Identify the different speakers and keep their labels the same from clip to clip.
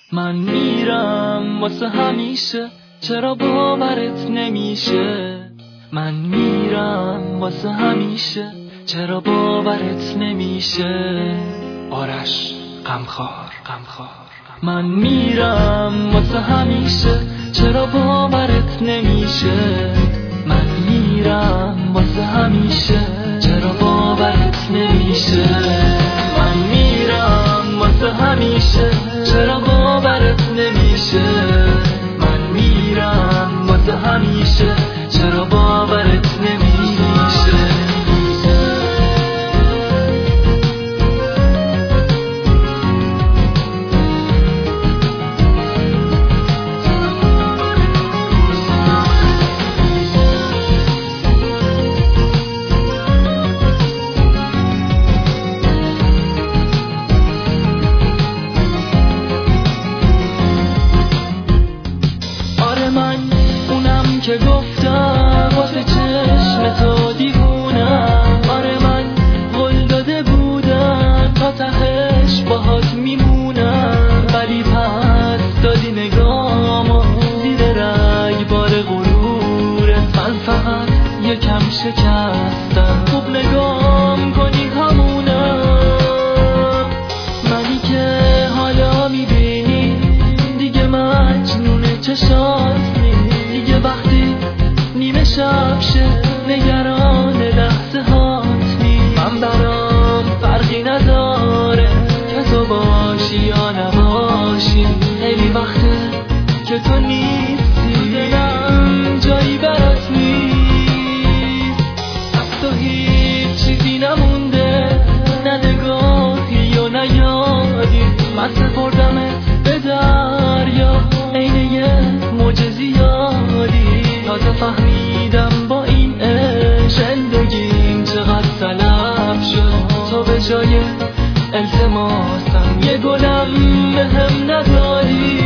Speaker 1: من میرم واسه همیشه، چرا باورت نمیشه؟ من میرم واسه همیشه، چرا باورت نمیشه؟ آرش غمخوار. من میرم واسه همیشه، چرا باورت نمیشه؟ من میرم واسه همیشه، چرا باورت نمیشه؟ من میرم واسه همیشه، چرا باورت نمیشه؟ من میرم واسه همیشه، چرا باورت نمیشه؟ که گفتم واسه چشم تو دیوونم، آره من قول داده بودم تا تهش باهات میمونم، ولی پس دادی نگامو زیر رگبار غرورت. من فقط یکم شکستم، خوب نگام کنی همونم، منی که حالا میبینی دیگه مجنون چشات دیگه، وقتی نیمه شب شه نگران لحظه هات نی. من برام فرقی نداره که تو باشی یا نباشی، خیلی وقته که تو نیستی، دلم جایی برات نیست. از تو هیچ چیزی نمونده، نه نگاهی و نه یادی، من سپردمت به دریا عین یه موج زیادی. تازه فهمیدم با این عشق زندگیم چقدر طلب شد، تو به جای التماسم یه گلم بهم نداری.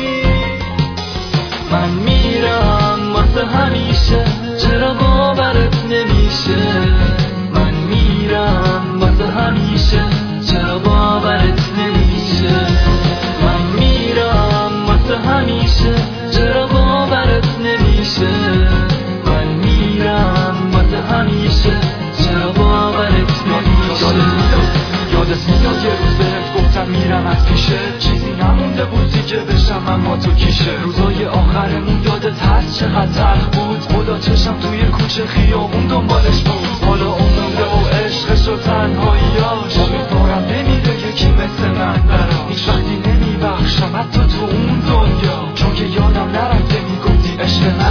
Speaker 1: من میرم واسه همیشه، چرا باورت نمیشه؟ من میرم واسه همیشه، چرا باورت نمیشه؟ من میرم واسه همیشه، چرا باورت نمیشه؟ من میرم واسه همیشه، چرا باورت نمیشه؟
Speaker 2: یادت میاد یه روز بهت گفتم میرم از پیشه، چیزی نمونده بود دیگه بشم اما تو کیشه. روزای آخرمون یادت هست چقدر تلخ بود، خدا چشم توی کوچه خیابون دنبالش بود. حالا مونده و عشقش و تنهاییاش، امیدوارم نمیره یکی مثل من برام، هیچ وقتی نمیبخشم حتی تو اون دنیا، چون که یادم نرفته میگفتی عشق من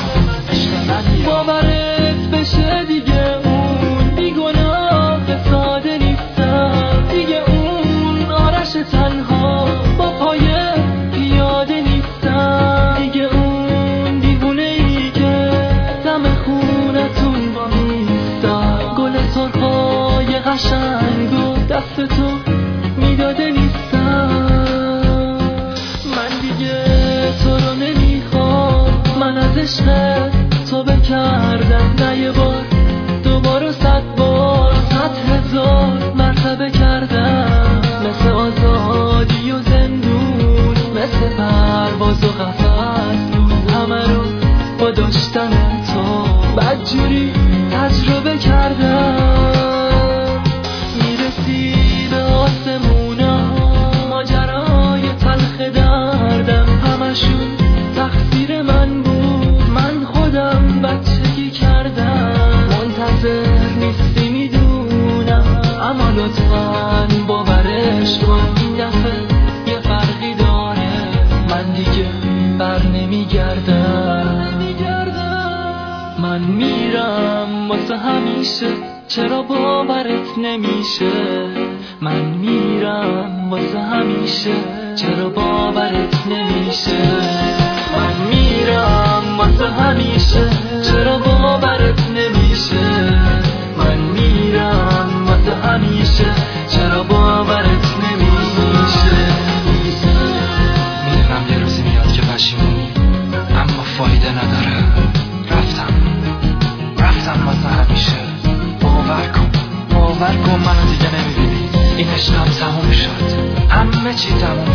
Speaker 2: میاد.
Speaker 1: باورت بشه دیگه اون بیگناه ساده نیستم، دیگه اون آرش تنها با پای پیاده نیستم، دیگه اون دیوونه ای که دم خونتون با میستم، گل سرخای قشنگ و دست تو میداده نیستم. من دیگه تو رو نمیخوام، من از عشق تو بکردم نه یه بار، دوبار و 100 بار، 100,000 مرتبه کردم، مثل آزادی و زندون، مثل پرواز و قفس بود، همه رو با داشتن تو بدجوری تجربه کردم. میرسی به آسمونا ماجرای تلخ دردم، همشون تقصیر من بود، من خودم بچگی کردم. منتظر نیستی میدونم، اما لطفاً باورش کن این دفعه یه فرقی داره، من دیگه بر نمیگردم. من میرم واسه همیشه، چرا باورت نمیشه؟ من میرم واسه همیشه، چرا باورت نمیشه؟ من میرم واسه همیشه، چرا باورت نمیشه؟ من میرم واسه همیشه، چرا باورت نمیشه؟
Speaker 2: میدونم یه روزی میاد که پشیمونی، اما فایده نداره. رفتم واسه همیشه. باور کن منو دیگه نمیبینی، این عشقم تموم شد، همه چی تموم